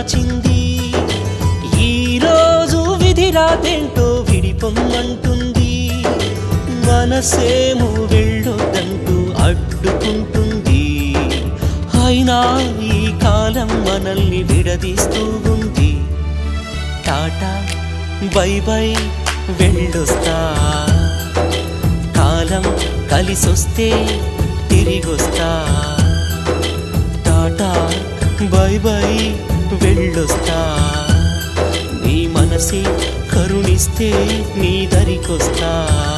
దాచింది. ఈరోజు విధి రాతేంటో విడిపొమ్మంటుంది. మనసేమో వెళ్ళొద్దంటూ అడ్డుకుంటుంది. అయినా ఈ కాలం మనల్ని విడదీస్తూ ఉంది. టాటా బై బై వెళ్ళొస్తా, కాలం కలిసొస్తే తిరిగొస్తా. టాటా బై బై వెళ్ళొస్తా, నీ మనసే కరుణిస్తే నీ దరికొస్తా.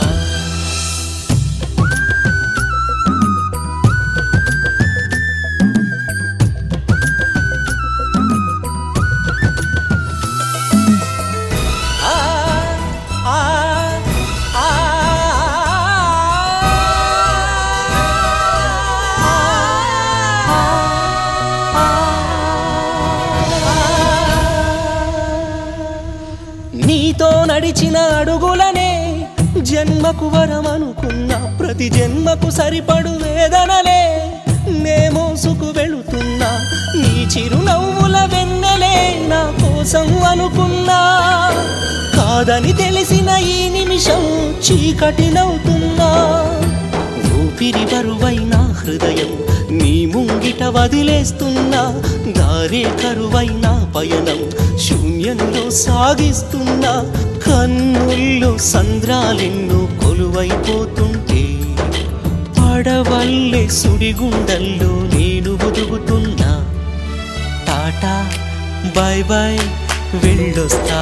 నీతో నడిచిన అడుగులనే జన్మకు వరమనుకున్నా. ప్రతి జన్మకు సరిపడు వేదనలే నే మోసుకు వెళుతున్నా. నీ చిరునవ్వుల వెన్నెలే నా కోసం అనుకున్నా. కాదని తెలిసిన ఈ నిమిషం చీకటినవుతున్నా. ఊపిరి బరువైన హృదయం నీ ముంగిట వదిలేస్తున్నా. దారే కరువైన పయనం శూన్యంలో సాగిస్తున్నా. కన్నుల్లో సంద్రాలెన్నో కొలువైపోతుంటే పడవల్లే సుడిగుండల్లో నేను ఒదుగుతున్నా. టాటా బై బై వెళ్ళొస్తా,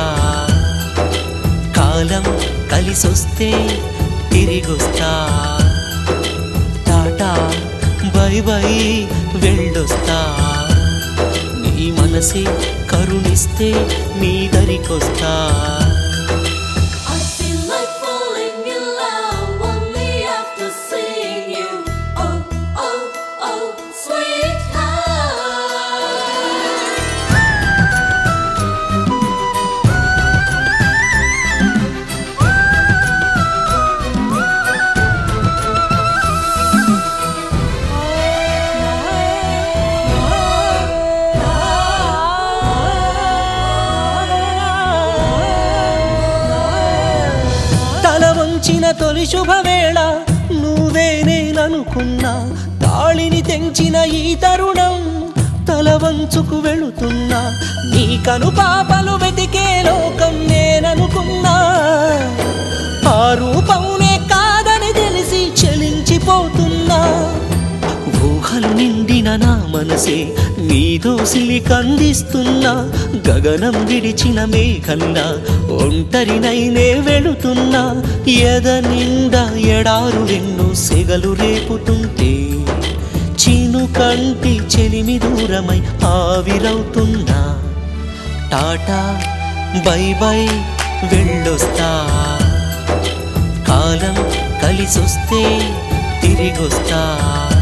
కాలం కలిసొస్తే తిరిగొస్తా. టాటా బై బై వెళ్ళొస్తా, నీ మనసే కరుణిస్తే నీ దరికొస్తా. వంచిన తొలి శుభవేళ నువ్వే నేననుకున్నా. తాళిని తెంచిన ఈ తరుణం తల వంచుకు వెళుతున్నా. నీ కను పాపలు వెతికే లోకం నేననుకున్నా. ఆ రూపంనే కాదని తెలిసి చలించిపోతున్నా. ఊహలు నిండిన నా మనసే నీ దోసిలి కందిస్తున్నా. గగనం విడిచిన మేఘన్నా ఒంటరినైనే వెళుతున్నా. ఎద నిండా ఎడారులెన్నో సెగలు రేపుతుంటే చీను కంటి చెలిమి దూరమై ఆవిరవుతున్నా. టాటా బై బై వెళ్ళొస్తా, కాలం కలిసొస్తే తిరిగొస్తా.